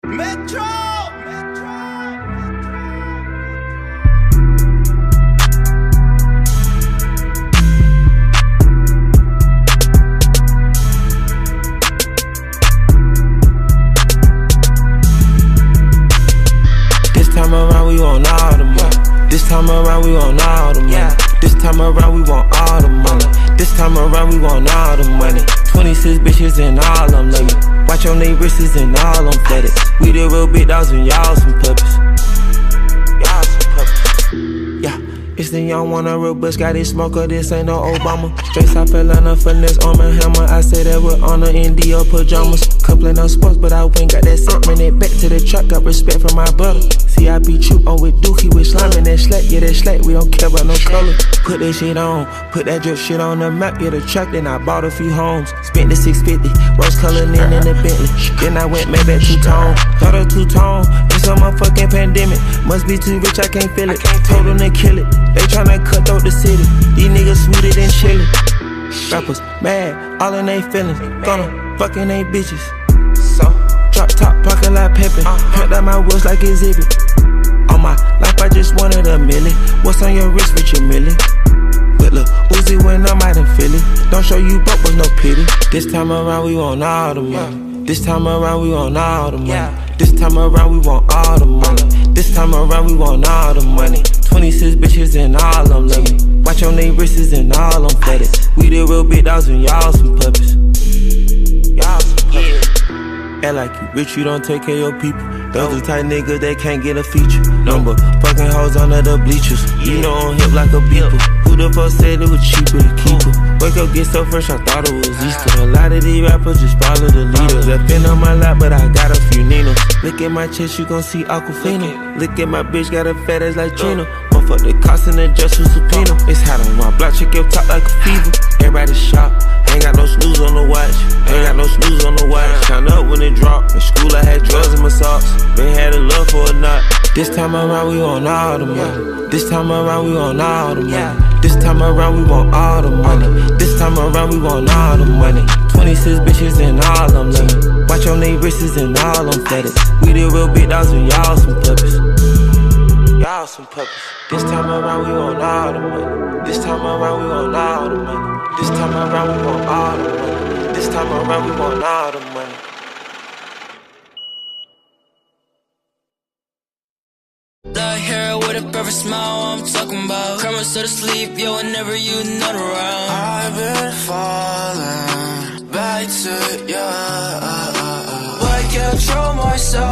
Metro. This time around we want all the money. This time around we want all the money. This time around we want all the money. This time around we want all the money. 26 bitches and all them love me. Watch on they wrists and all them flooded. We the real big dogs and y'all some puppies. Y'all some puppies. Yeah, it's the young one, a real butch, got this smoker, this ain't no Obama. Straight South Atlanta, finesse, arm and hammer. I say that with honor in Dior pajamas. Coupling on sports, but I went got that set. Ran it back to the truck, got respect from my brother. See, I be true on with Dookie, with slime and that slack. Yeah, that slack, we don't care about no color. Put that shit on, put that drip shit on the map. Yeah, the track, then I bought a few homes. Spent the 650, rose colored in the Bentley. Then I went Maybach two-tone, thought of two-tone. It's a motherfucking pandemic, must be too rich, I can't feel it. Told them to kill it, they tryna cut through the city. These niggas sweeter than chili. Rappers mad, all in they feelings. Gonna fucking they bitches. So drop top, pocket like Peppin. Hunt out my wheels like exhibit. All my life I just wanted a million. What's on your wrist with your million? But look, Uzi when I'm out in Philly. Don't show you broke with no pity. This time around we want all the money. This time around we want all the money. This time around we want all the money. This time around we want all the money. 26 bitches and all them love me. Watch on they wrists and all them flooded. We the real big dogs and y'all some puppies. Y'all some puppies. Act like you rich, you don't take care of your people. Those the type niggas that can't get a feature. Number fucking hoes under the bleachers. You know on hip like a beeper. Who the fuck said it was cheaper to keep her? Wake up, get so fresh, I thought it was Easter. A lot of these rappers just follow the leader. Left in on my lap, but I got a few Ninos. Look at my chest, you gon' see Aquafina. Look at my bitch, got a fat ass like Trina. Fuck the cost and the just with subpoena. It's hot on my block, check your top like a fever. Everybody shop, ain't got no snooze on the watch. Ain't got no snooze on the watch. Count up when it drop. In school I had drugs in my socks. Been had a love for a knot. This time around we want all the money. This time around we want all the money. This time around we want all the money. This time around we want all the money. 26 bitches and all them love me. Watch on they wrists and all them flooded. We the real big dogs and y'all some puppies. Y'all some puppies. This time around we want all the money. This time around we want all the money. This time around we want all the money. This time around we want all the money. Black hair with a perfect smile, I'm talking about. Crumbs to the sleep, yo, whenever you not around. I've been falling back to you. But I can't control myself.